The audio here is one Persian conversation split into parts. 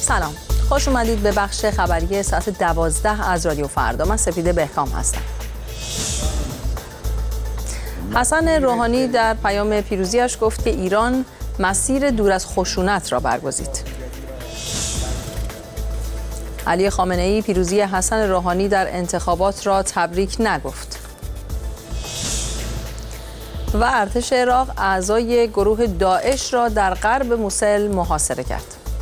سلام، خوش اومدید به بخش خبری ساعت 12 از رادیو فردا. من سپیده بهکام هستم. حسن روحانی در پیام پیروزیش گفت که ایران مسیر دور از خشونت را برگزید. علی خامنه‌ای پیروزی حسن روحانی در انتخابات را تبریک نگفت. و ارتش عراق اعضای گروه داعش را در غرب موصل محاصره کرد.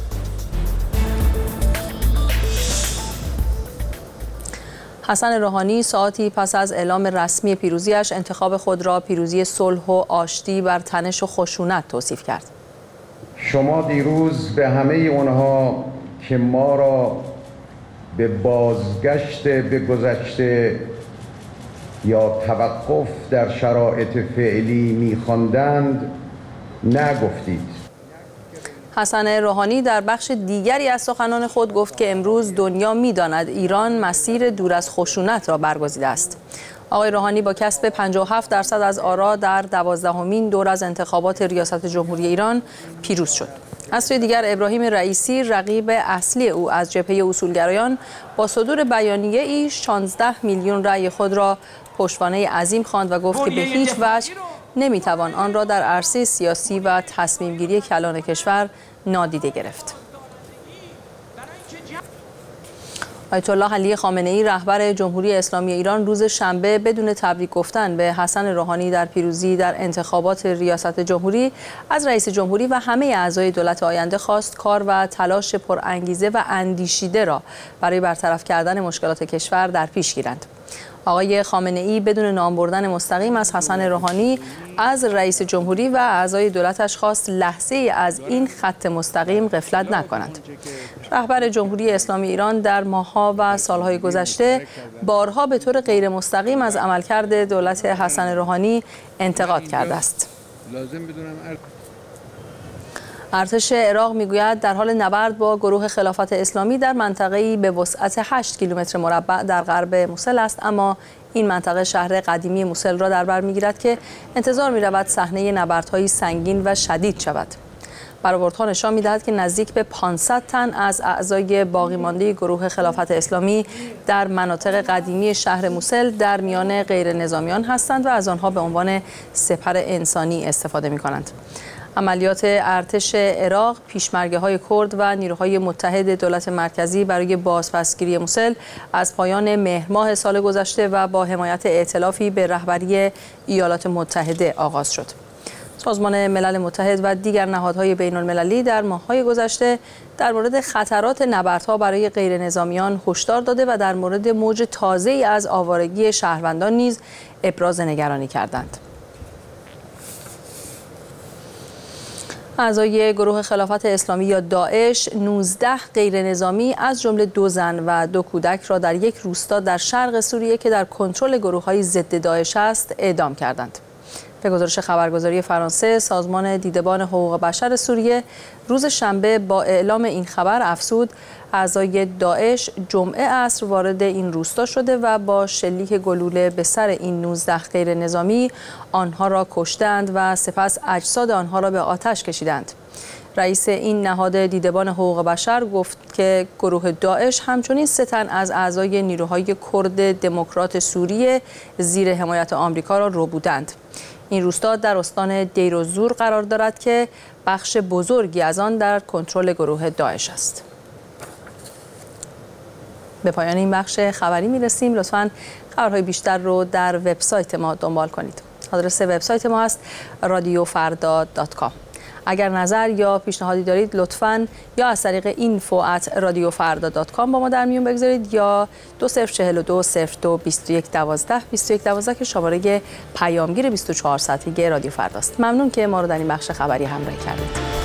حسن روحانی ساعتی پس از اعلام رسمی پیروزیش انتخاب خود را پیروزی صلح و آشتی بر تنش و خشونت توصیف کرد. شما دیروز به همه اونها که ما را به بازگشت به گذشته یا توقف در شرایط فعلی می‌خواندند نگفتید. حسن روحانی در بخش دیگری از سخنان خود گفت که امروز دنیا می‌داند ایران مسیر دور از خشونت را برگزیده است. آقای روحانی با کسب 57% از آرا در 12مین دور از انتخابات ریاست جمهوری ایران پیروز شد. از سوی دیگر ابراهیم رئیسی رقیب اصلی او از جبهه اصولگرایان با صدور بیانیه‌ای 16 میلیون رأی خود را پشتوانه عظیم خواند و گفت که به هیچ وجه نمیتوان آن را در عرصه سیاسی و تصمیم گیری کلان کشور نادیده گرفت. آیت الله علی خامنه‌ای رهبر جمهوری اسلامی ایران روز شنبه بدون تبریک گفتن به حسن روحانی در پیروزی در انتخابات ریاست جمهوری از رئیس جمهوری و همه اعضای دولت آینده خواست کار و تلاش پرانگیزه و اندیشیده را برای برطرف کردن مشکلات کشور در پیش گیرند. آقای خامنه‌ای بدون نام بردن مستقیم از حسن روحانی از رئیس جمهوری و اعضای دولتش خواست لحظه‌ای از این خط مستقیم غفلت نکنند. رهبر جمهوری اسلامی ایران در ماه‌ها و سال‌های گذشته بارها به طور غیر مستقیم از عملکرد دولت حسن روحانی انتقاد کرده است. ارتش عراق میگوید در حال نبرد با گروه خلافت اسلامی در منطقه‌ای به وسعت 8 کیلومتر مربع در غرب موصل است، اما این منطقه شهر قدیمی موصل را در بر میگیرد که انتظار می‌رود صحنه نبردهای سنگین و شدید شود. برآوردها نشان می‌دهد که نزدیک به 500 تن از اعضای باقی مانده گروه خلافت اسلامی در مناطق قدیمی شهر موصل در میان غیر نظامیان هستند و از آنها به عنوان سپر انسانی استفاده می‌کنند. عملیات ارتش عراق، پیشمرگه‌های کرد و نیروهای متحد دولت مرکزی برای بازپسگیری موصل از پایان مهر ماه سال گذشته و با حمایت ائتلافی به رهبری ایالات متحده آغاز شد. سازمان ملل متحد و دیگر نهادهای بین‌المللی در ماه‌های گذشته در مورد خطرات نبردها برای غیر نظامیان هشدار داده و در مورد موج تازه‌ای از آوارگی شهروندان نیز ابراز نگرانی کردند. اعضای گروه خلافت اسلامی یا داعش 19 غیر نظامی از جمله 2 زن و 2 کودک را در یک روستا در شرق سوریه که در کنترل گروه‌های ضد داعش است اعدام کردند. به گزارش خبرگزاری فرانسه، سازمان دیدبان حقوق بشر سوریه روز شنبه با اعلام این خبر افزود اعضای داعش جمعه عصر وارد این روستا شده و با شلیک گلوله به سر این 19 غیر نظامی آنها را کشتند و سپس اجساد آنها را به آتش کشیدند. رئیس این نهاد دیدبان حقوق بشر گفت که گروه داعش همچنین 3 تن از اعضای نیروهای کرد دموکرات سوریه زیر حمایت آمریکا را ربودند. این روستا در استان دیرالزور قرار دارد که بخش بزرگی از آن در کنترل گروه داعش است. به پایان این بخش خبری می‌رسیم. لطفاً خبرهای بیشتر رو در وبسایت ما دنبال کنید. آدرس وبسایت ما است radiofarda.com. اگر نظر یا پیشنهادی دارید لطفاً یا از طریق info@radiofarda.com با ما در میون بگذارید یا 2042 02 21 12 21 12 که شماره پیامگیر 24 ساعته رادیو فرداست. ممنون که ما رو در این بخش خبری همراهی کردید.